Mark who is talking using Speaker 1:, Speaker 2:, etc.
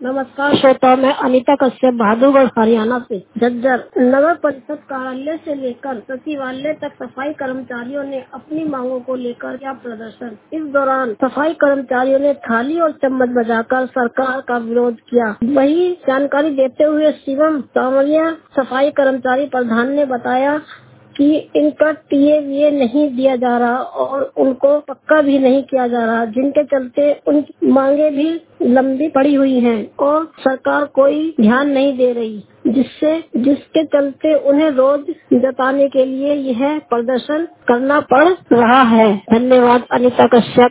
Speaker 1: नमस्कार श्रोता, मैं अनीता कश्यप बहादुरगढ़ हरियाणा से झज्जर नगर परिषद कार्यालय से लेकर सचिवालय तक सफाई कर्मचारियों ने अपनी मांगों को लेकर किया प्रदर्शन। इस दौरान सफाई कर्मचारियों ने थाली और चम्मच बजाकर सरकार का विरोध किया। वही जानकारी देते हुए शिवम सांवरिया सफाई कर्मचारी प्रधान ने बताया कि इनका टीए नहीं दिया जा रहा और उनको पक्का भी नहीं किया जा रहा, जिनके चलते उनकी मांगे भी लंबी पड़ी हुई हैं और सरकार कोई ध्यान नहीं दे रही, जिसके चलते उन्हें रोज जताने के लिए यह प्रदर्शन करना पड़ रहा है। धन्यवाद। अनीता कश्यप।